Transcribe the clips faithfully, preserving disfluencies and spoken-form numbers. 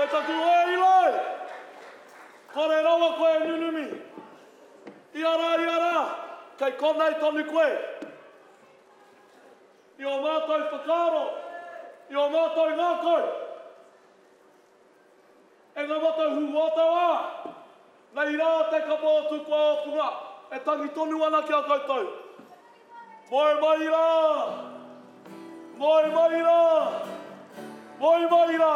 taku oe i lai. Kore rawa koe nunumi. I ara, i ara, kai konei tonu koe. I o mātou whakaro, i o mātou ngākau. E ngā mātou hu o a, nei rā te kapo tuku a punga, e tangi tonu ana ki a koutou. Moi mai rā, moi mai rā, moi mai rā.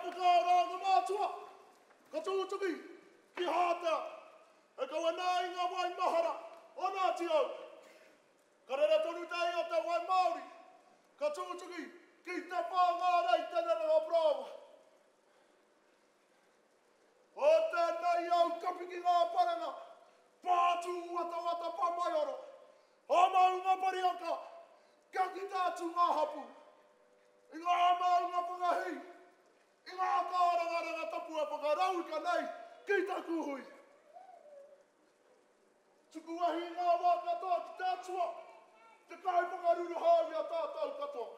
pukara ngā mātua. Ka tūtuki ki hātea. E kaua nā i ngā wai mahara o nā ti au. Ka rere tonu tei o te wai Māori. Ka tūtuki ki te whāngārei tēnera ngā brāwa. O tēnei au kapiki ngā paranga. Pātū wata wata pamaioro. O maunga pariaka. Kia ki tātū ngā hapu. I ngā maunga whangahi. I ngā kārangaranga tapu e whakarau ka nei. Ki tā kuhui. Tuku ahi ngā wā katoa ki tātua. Te kai whakaruru hawi a tātou katoa.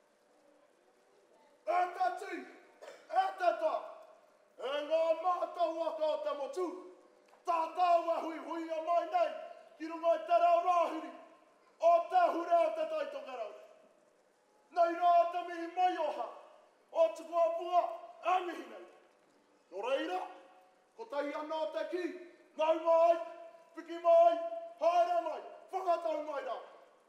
E te ti. E te tā. E ngā mātau waka o te motu. Tātau e hui hui a mai nei. Ki runga i te rau rāhiri. O te hure o te taitongarau. Nei rā te mihi mai oha. O tuku apua e mihi nei. Nō reira, ko tahi ana o te ki. Nau mai, piki mai, haere mai, whakatau mai rā.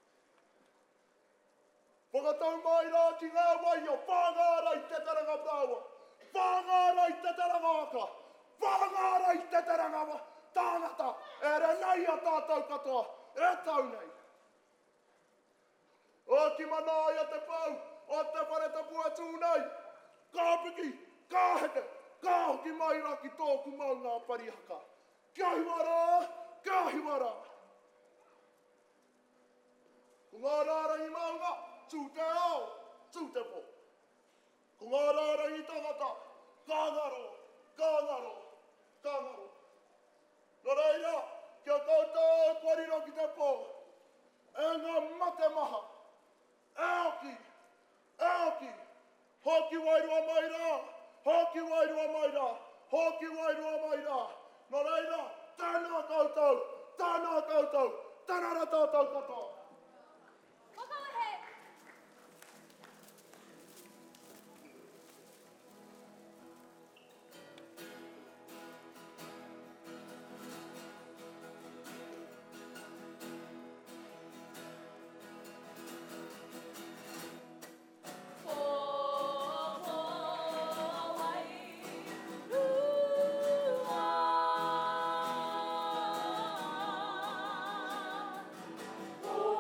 Whakatau mai rā ki ngā wai o whāngārei te taranga brāua. Whāngārei te taranga aka. Whāngārei te taranga wa. Tāngata, e re nei a tātou katoa. E tau nei. O ki manaia te pau, o te whareta puatu nei. Ka piki, ka heke, ka hoki mai rā ki tōku mau ngā parihaka. Kia hiwara, kia hiwara. Ko ngā rārangi maunga, tū te ao, tū te po. Ko ngā rārangi tangata, ka ngaro, ka ngaro, ka ngaro. Nō reira, kia koutou kwariro ki te pō. E ngā mate maha. E oki, e oki. Hoki wairua mai rā, hoki wairua mai rā, hoki wairua mai rā. Nō reira, tēnā koutou, tēnā koutou, tēnā tātou katoa. Whakawehe! Oh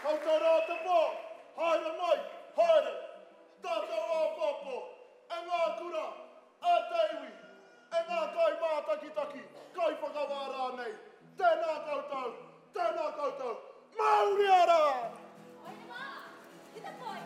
Kau te rā te pō, haere mai, haere, tātou a pāpō, e ngā kura, a teiwi, e ngā kai mātaki-taki, kai whakawārā nei, tēnā koutou, tēnā koutou, Māori ara! Oina wā, kita poi.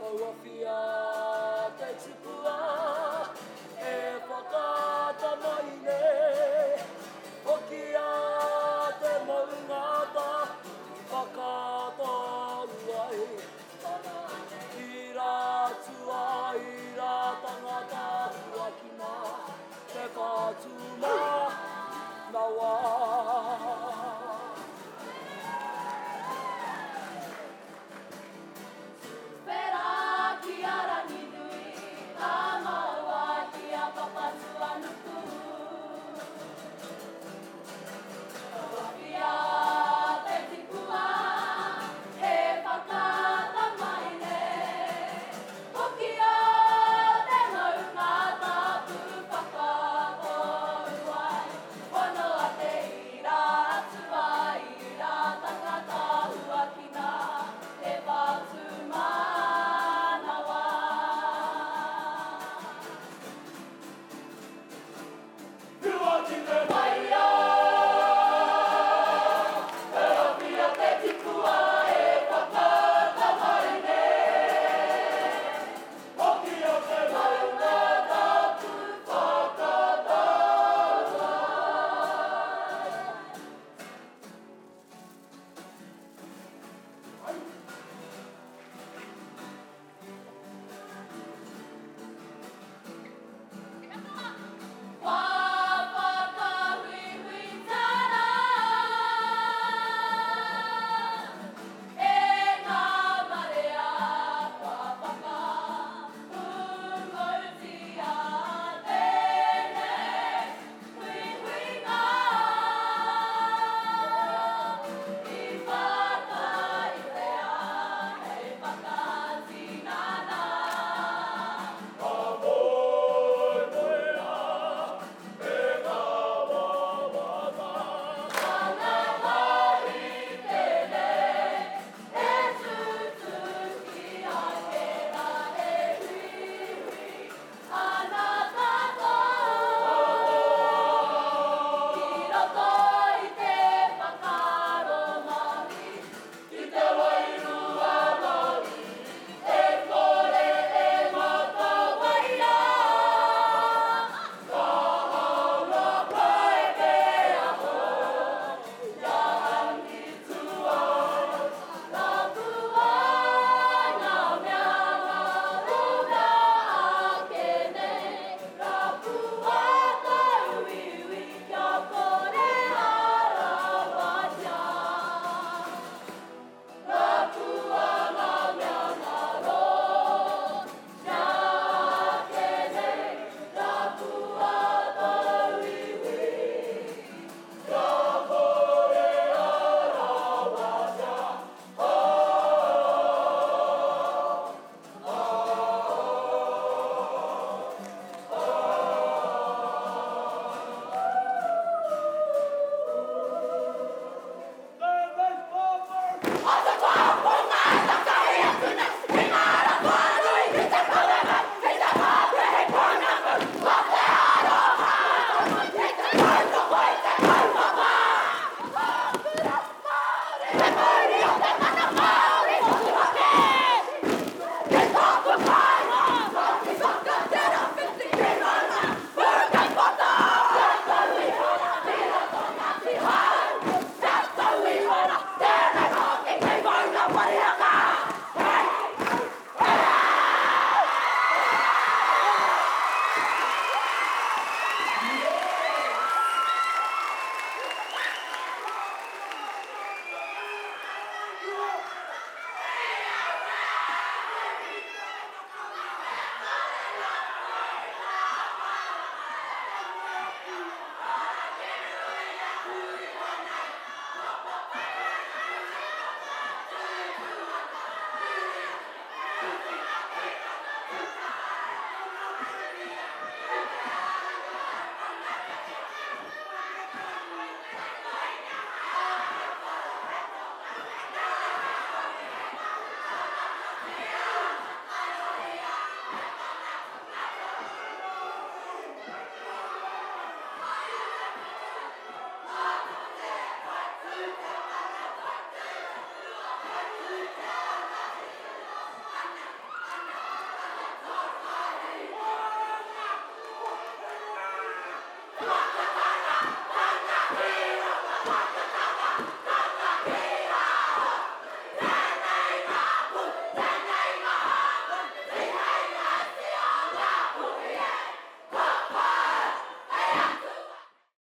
whawhia